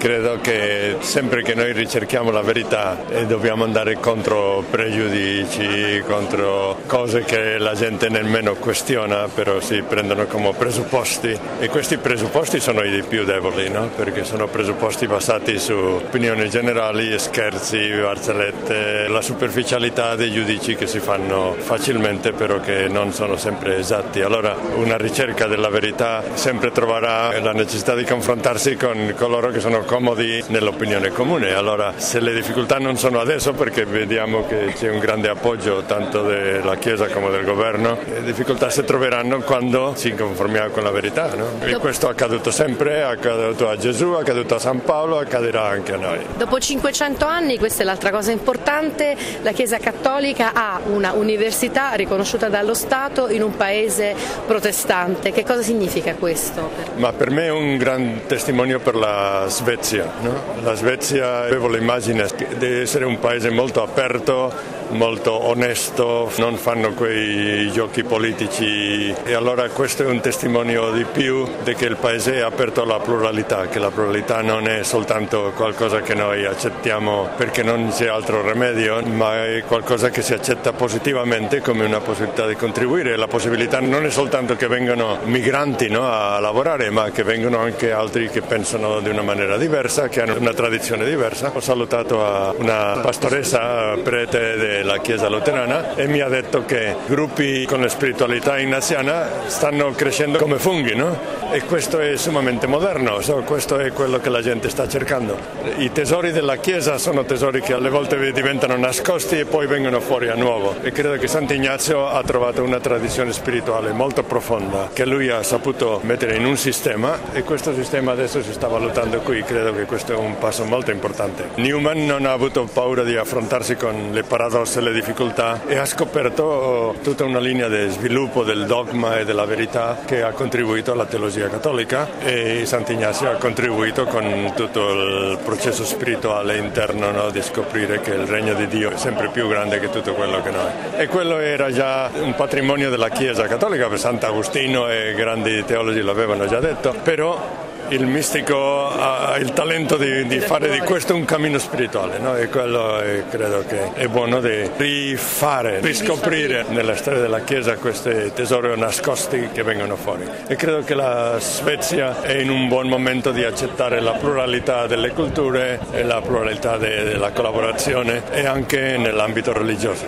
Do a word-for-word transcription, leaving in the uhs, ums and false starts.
credo che sempre che noi ricerchiamo la verità e dobbiamo andare contro pregiudizi, contro cose che la gente nemmeno questiona, però si prendono come presupposti, e questi presupposti sono i più deboli, no? Perché sono presupposti basati su opinioni generali, scherzi, barzellette, la superficialità dei giudizi che si fanno facilmente però che non sono sempre esatti. Allora una ricerca della verità sempre troverà la necessità di confrontarsi con coloro che sono comodi nell'opinione comune. Allora se le difficoltà non sono adesso, perché vediamo che c'è un grande appoggio tanto della Chiesa come del governo, le difficoltà si troveranno quando ci conformiamo con la verità, no? E questo è accaduto sempre, è accaduto a Gesù, è accaduto a San Paolo, accadrà anche a noi. Dopo cinquecento anni, questa è l'altra cosa importante, la Chiesa Cattolica ha una università riconosciuta dallo Stato in un paese protestante. Che cosa significa questo? Ma per me è un gran testimonio per la Svezia, no? La Svezia, avevo l'immagine di essere un paese molto aperto, molto onesto, non fanno quei giochi politici, e allora questo è un testimonio di più di che il paese è aperto alla pluralità, che la pluralità non è soltanto qualcosa che noi accettiamo perché non c'è altro rimedio, ma è qualcosa che si accetta positivamente come una possibilità di contribuire. La possibilità non è soltanto che vengano migranti, no, a lavorare, ma che vengono anche altri che pensano di una maniera diversa, che hanno una tradizione diversa. Ho salutato una pastoressa prete della Chiesa luterana e mi ha detto che gruppi con la spiritualità ignaziana stanno crescendo come funghi, no? E questo è sommamente moderno, so, questo è quello che la gente sta cercando. I tesori della Chiesa sono tesori che alle volte diventano nascosti e poi vengono fuori a nuovo, e credo che Sant'Ignazio ha trovato una tradizione spirituale molto profonda che lui ha saputo mettere in un sistema, e questo sistema adesso si sta valutando qui. Credo che questo è un passo molto importante. Newman non ha avuto paura di affrontarsi con le paradossi e le difficoltà, e ha scoperto tutta una linea di sviluppo del dogma e della verità che ha contribuito alla teologia cattolica, e Sant'Ignazio ha contribuito con tutto il processo spirituale interno, no? Di scoprire che il regno di Dio è sempre più grande che tutto quello che noi. E quello era già un patrimonio della Chiesa cattolica, per Sant'Agostino e grandi teologi l'avevano già detto, però il mistico ha il talento di, di fare di questo un cammino spirituale, no? E quello è, credo che è buono di rifare, riscoprire nella storia della Chiesa questi tesori nascosti che vengono fuori. E credo che la Svezia è in un buon momento di accettare la pluralità delle culture e la pluralità de, della collaborazione, e anche nell'ambito religioso.